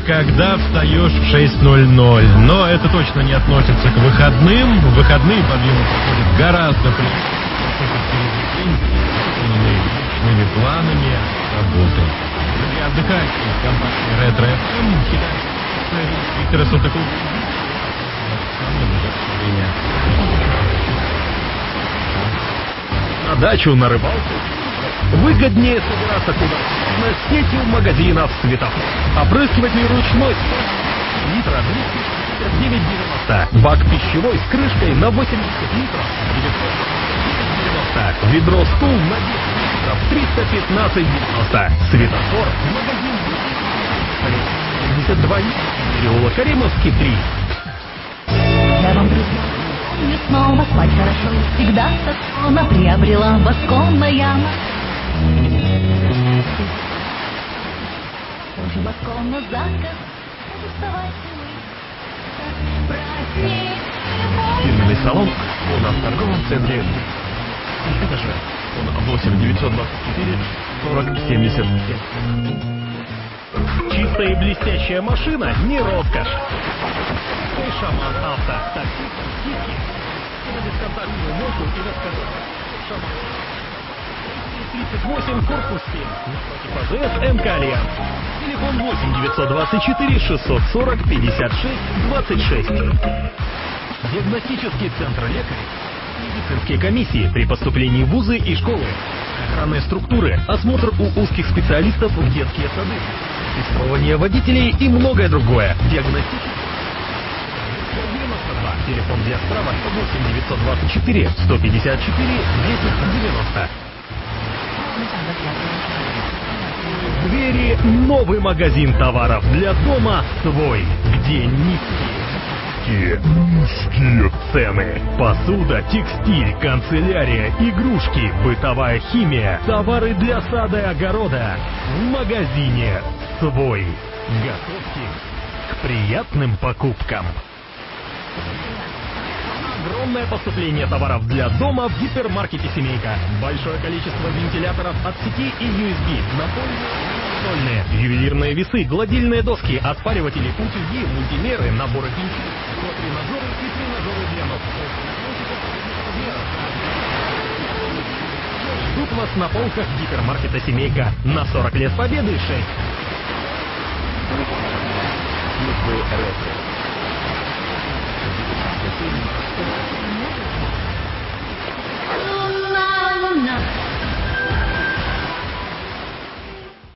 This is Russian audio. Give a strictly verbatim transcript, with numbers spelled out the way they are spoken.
когда встаешь в шесть ноль ноль. Но это точно не относится к выходным. В выходные подъемы проходят гораздо личными планами работы. Для отдыхающих в компании Ретро эф эм китайцы Виктора Салтыкова на дачу, на рыбалку. Выгоднее собираться куда на сетью магазинов светофор. Опрыскиватель ручной литра двести шестьдесят девять девяносто. Бак пищевой с крышкой на восемьдесят литров девятьсот девяносто. Ведро стул на десять литров триста пятнадцать девяносто. Светофор магазин семьдесят два литра. Переулок Каримовский три. Я вам, друзья, помню снова спать хорошо. Всегда со сон приобрела восконная. Тоже воскон на заказ. Вставайте мы. Праздник. Фирменный салон у нас в торговом центре. Это же восемь девятьсот двадцать четыре сорок семьдесят семь. Чистая и блестящая машина не роскошь. Шаман Авто. Такси, скидки. На бесконтактную мойку и раскатку. Шаман. тридцать восемь, корпус семь. Против АЗС МК Альянс. Телефон восемь девятьсот двадцать четыре шестьсот сорок пятьдесят шесть двадцать шесть. Диагностический центр лекарей. Медицинские комиссии при поступлении в вузы и школы. Охранные структуры. Осмотр у узких специалистов в детские сады. Тестирование водителей и многое другое. Диагностический. Телефон для справок восемь девятьсот двадцать четыре сто пятьдесят четыре десять девяносто. В двери новый магазин товаров для дома свой, где низкие, низкие цены. Посуда, текстиль, канцелярия, игрушки, бытовая химия, товары для сада и огорода. В магазине свой. Готовьте к приятным покупкам. Огромное поступление товаров для дома в гипермаркете «Семейка». Большое количество вентиляторов от сети и ю эс би, напольные, ювелирные весы, гладильные доски, отпариватели, утюги, мультимеры, наборы пинчей, тренажеры и тренажеры для ног. Ждут вас на полках гипермаркета «Семейка». На сорок лет победы шесть. Луна, луна.